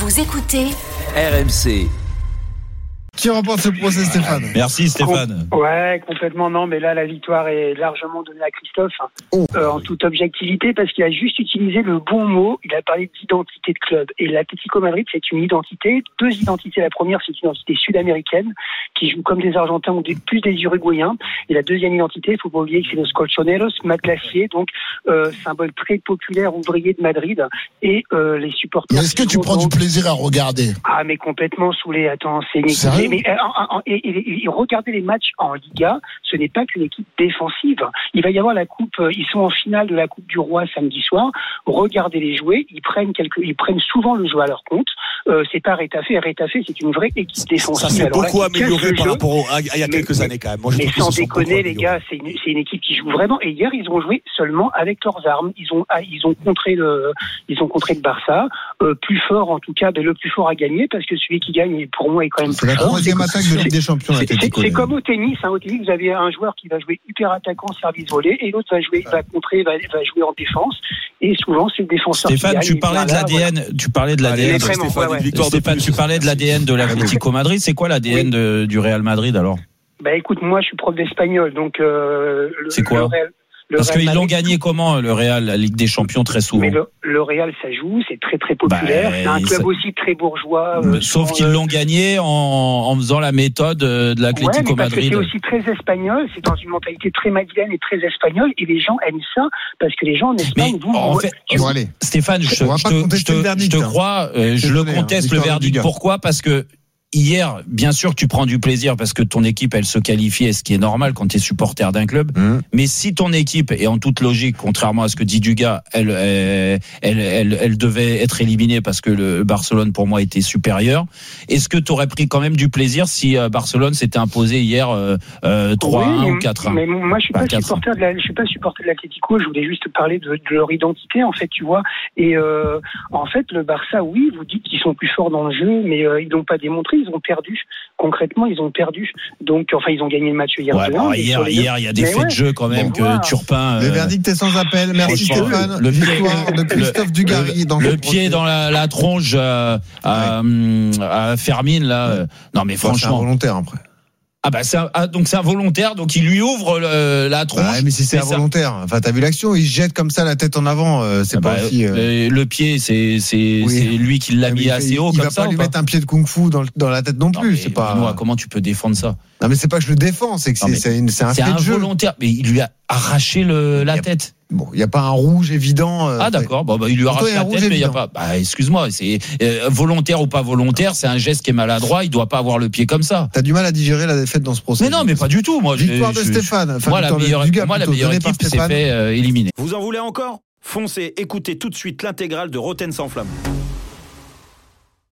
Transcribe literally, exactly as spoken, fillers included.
Vous écoutez R M C. Qui remporte ce procès, Stéphane? Merci Stéphane. Com- ouais, complètement non, mais là la victoire est largement donnée à Christophe, hein, oh. euh, en toute objectivité, parce qu'il a juste utilisé le bon mot. Il a parlé d'identité de club. Et l'Atlético Madrid, c'est une identité, deux identités. La première, c'est une identité sud-américaine qui joue comme des Argentins ou des, plus des Uruguayens. Et la deuxième identité, il faut pas oublier que c'est los colchoneros, matelassiers, donc euh, symbole très populaire ouvrier de Madrid. Et euh, les supporters. Mais est-ce que tu prends donc... du plaisir à regarder? Ah, mais complètement saoulé. Attends, c'est une équipe. Mais, mais, en, en, et, et, et regardez les matchs en Liga, ce n'est pas qu'une équipe défensive. Il va y avoir la coupe, ils sont en finale de la Coupe du Roi samedi soir. Regardez-les jouer, ils prennent quelques, ils prennent souvent le jeu à leur compte. Euh, c'est pas Retafe, Retafe c'est une vraie équipe défensive. Ça s'est beaucoup amélioré par rapport au, à, à il y a mais, quelques années quand même. Moi, je mais sans déconner les gars, c'est une, c'est une équipe qui joue vraiment. Et hier, ils ont joué seulement avec leurs armes. Ils ont, ils ont contré le, ils ont contré le Barça, euh, plus fort en tout cas, mais le plus fort a gagné parce que celui qui gagne, pour moi, est quand même c'est plus la fort. troisième attaque de Ligue des Champions. C'est, c'est, c'est comme au tennis. Hein, au tennis, vous avez un joueur qui va jouer hyper attaquant, service volé, et l'autre va jouer, va contrer, va, va jouer en défense. Et souvent, c'est le défenseur. Stéphane, qui tu parlais de l'A D N. Voilà. Tu parlais de l'A D N. Allez, vraiment, Stéphane, ouais, ouais. Stéphane, tu parlais de l'A D N de l'Atlético Madrid. C'est quoi l'A D N oui. de, du Real Madrid alors? Bah écoute, moi, je suis prof d'espagnol, donc. Euh, le, c'est quoi? le Real, le Parce Real qu'ils Madrid, l'ont gagné comment, le Real, la Ligue des Champions, très souvent? Mais le, le Real, ça joue, c'est très très populaire. Bah, c'est un club ça... aussi très bourgeois. Euh, Sauf qu'ils euh... l'ont gagné en, en faisant la méthode de l'Atlético ouais, parce Madrid. Que c'est aussi très espagnol, c'est dans une mentalité très madrilène et très espagnole, et les gens aiment ça, parce que les gens en Espagne, vous... En fait, bon, allez. Stéphane, je, je, te, je, te, verdict, je te crois, hein. je le conteste hein, le verdict. Pourquoi? Parce que hier, bien sûr, tu prends du plaisir parce que ton équipe, elle se qualifie, et ce qui est normal quand tu es supporter d'un club. Mmh. Mais si ton équipe, et en toute logique, contrairement à ce que dit Dugas, elle, elle, elle, elle, elle devait être éliminée parce que le Barcelone, pour moi, était supérieur, est-ce que tu aurais pris quand même du plaisir si Barcelone s'était imposé hier euh, euh, trois à un oui, ou quatre à un? Mais moi, je suis pas supporter de la, je suis pas supporter de l'Atlético. Je voulais juste parler de, de leur identité, en fait, tu vois. Et euh, en fait, le Barça, oui, vous dites qu'ils sont plus forts dans le jeu, mais euh, ils l'ont pas démontré. Ils ont perdu. Concrètement, ils ont perdu. Donc, enfin, ils ont gagné le match hier. Ouais, bon, hier, hier, il y a des mais faits ouais. de jeu quand même bon, que voilà. Turpin. Le euh, verdict est sans appel. Merci Stéphane. Le victoire de Christophe le, Dugarry le, dans le pied dans la, la tronche euh, à, ouais. à Fermine là. Ouais. Non, mais franchement. C'est involontaire après. Ah bah c'est un, ah, donc c'est involontaire, donc il lui ouvre le, la tronche. Bah, mais si c'est involontaire, ça... enfin t'as vu l'action, il jette comme ça la tête en avant, euh, c'est ah pas bah, aussi. Euh... Le pied, c'est c'est oui. c'est lui qui l'a mis assez haut il comme va ça. Il va pas lui mettre un pied de kung-fu dans, dans la tête non plus. Non, c'est pas. Moi, comment tu peux défendre ça? Non mais c'est pas que je le défends, c'est que non, c'est, c'est, une, c'est un c'est fait de jeu. Involontaire, mais il lui a arraché le, la tête. Bon, il y a pas un rouge évident. Euh, ah d'accord, bon, bah, il lui a arraché la tête, mais il y a pas. Bah excuse-moi, c'est euh, volontaire ou pas volontaire, c'est un geste qui est maladroit. Il doit pas avoir le pied comme ça. T'as du mal à digérer la défaite dans ce procès. Mais non, mais pas du tout. Moi, victoire je, de je, Stéphane. Enfin, moi, la meilleure, Dugas, moi, la meilleure équipe s'est fait euh, éliminer. Vous en voulez encore? Foncez, écoutez tout de suite l'intégrale de Roten sans flamme.